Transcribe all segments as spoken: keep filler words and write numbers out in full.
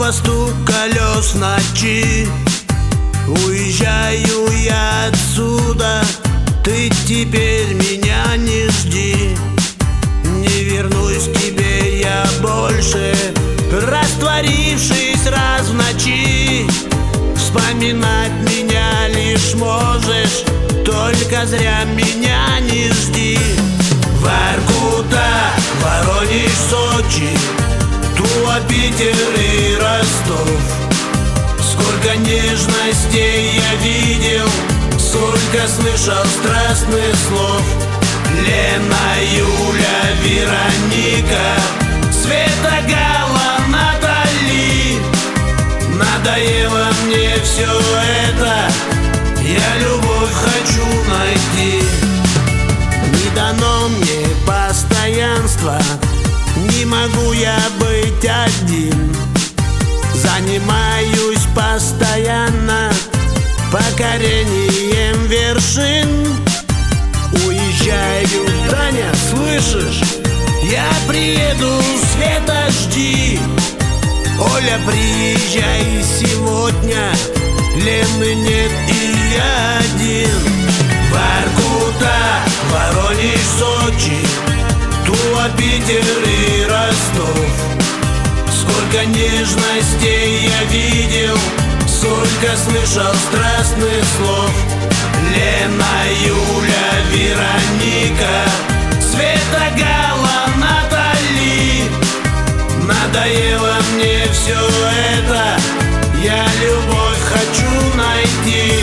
Снова стук колес ночи. Уезжаю я отсюда, ты теперь меня не жди. Не вернусь к тебе я больше, растворившись раз в ночи. Вспоминать меня лишь можешь, только зря меня не жди. Воркута, Воронеж, Сочи, Тула, Питер и Ростов. Сколько нежностей я видел, сколько слышал страстных слов. Лена, Юля, Вероника, Света, Гала, Натали. Надоело мне все это, я любовь хочу найти. Не дано мне постоянства, не могу я быть один. Занимаюсь постоянно покорением вершин. Уезжаю, Таня, слышишь? Я приеду, Света, жди. Оля, приезжай сегодня, Лены нет и я один. Воркута, Воронеж, Сочи, Тула, Питер и Ростов. Сколько нежностей я видел, сколько слышал страстных слов. Лена, Юля, Вероника, Света, Гала, Натали. Надоело мне все это, я любовь хочу найти.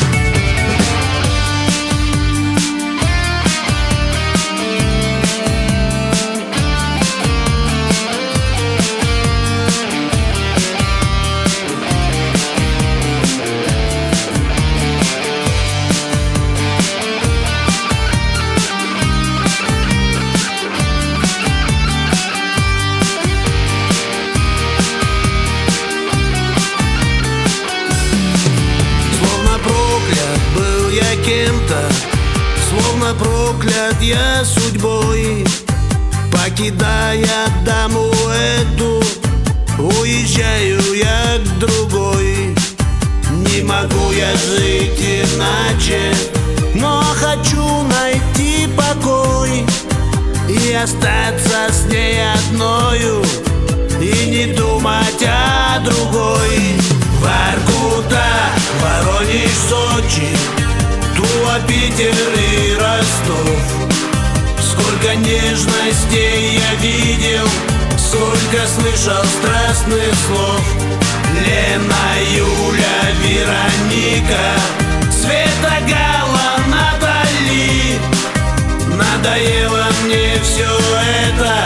Кем-то, словно проклят я судьбой, покидая даму эту, уезжаю я к другой. Не могу я жить иначе, но хочу найти покой и остаться с ней одною, и не думать о другой. Воркута, Воронеж, Сочи, Тула, Питер и Ростов. Сколько нежностей я видел, сколько слышал страстных слов. Лена, Юля, Вероника, Света, Гала, Натали. Надоело мне все это,